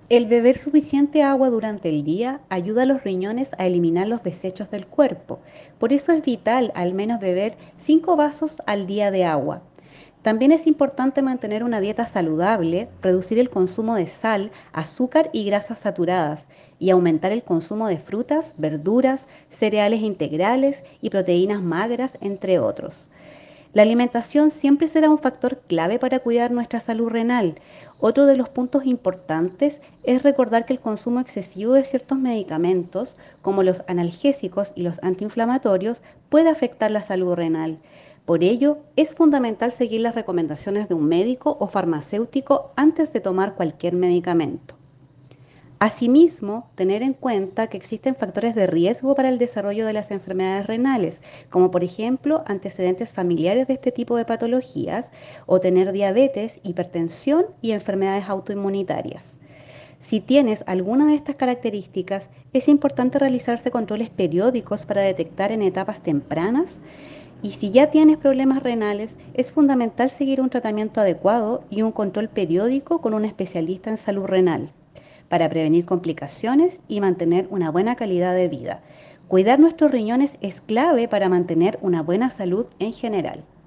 El beber suficiente agua durante el día ayuda a los riñones a eliminar los desechos del cuerpo. Por eso es vital al menos beber 5 vasos al día de agua. También es importante mantener una dieta saludable, reducir el consumo de sal, azúcar y grasas saturadas y aumentar el consumo de frutas, verduras, cereales integrales y proteínas magras, entre otros. La alimentación siempre será un factor clave para cuidar nuestra salud renal. Otro de los puntos importantes es recordar que el consumo excesivo de ciertos medicamentos, como los analgésicos y los antiinflamatorios, puede afectar la salud renal. Por ello, es fundamental seguir las recomendaciones de un médico o farmacéutico antes de tomar cualquier medicamento. Asimismo, tener en cuenta que existen factores de riesgo para el desarrollo de las enfermedades renales, como por ejemplo antecedentes familiares de este tipo de patologías o tener diabetes, hipertensión y enfermedades autoinmunitarias. Si tienes alguna de estas características, es importante realizarse controles periódicos para detectar en etapas tempranas y si ya tienes problemas renales, es fundamental seguir un tratamiento adecuado y un control periódico con un especialista en salud renal para prevenir complicaciones y mantener una buena calidad de vida. Cuidar nuestros riñones es clave para mantener una buena salud en general.